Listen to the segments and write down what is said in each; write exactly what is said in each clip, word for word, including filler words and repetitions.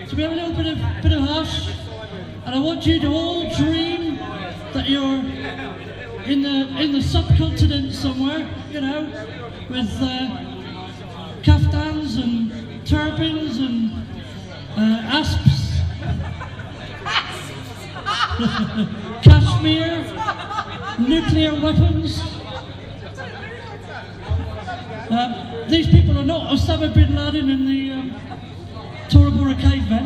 So we have a little bit of bit of hush, and I want you to all dream that you're in the in the subcontinent somewhere, you know, with uh, kaftans and turbans and uh, asps, cashmere, nuclear weapons. Uh, these people are not Osama bin Laden and the um, Tora Bora cavemen.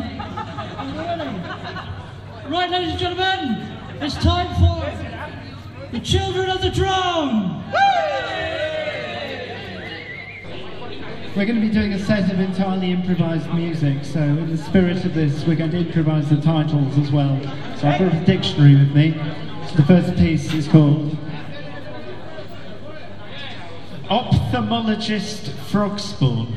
Right, ladies and gentlemen, it's time for the Children of the Drum. We're going to be doing a set of entirely improvised music, so in the spirit of this, we're going to improvise the titles as well. So I've brought a dictionary with me. So the first piece is called Ophthalmologist Frog Spawn.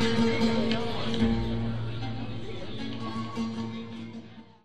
Thank you.